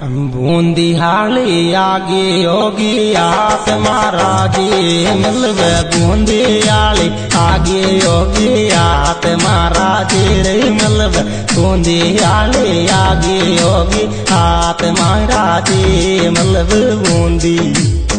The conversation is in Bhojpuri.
बूंदी हाली आगे होगी आत महाराजी मिलवे बूंदी हाली आगे होगी आत महाराजी रे मिलवे बूंदी हाली आगे होगी आत महाराजी मिलवे बूंदी।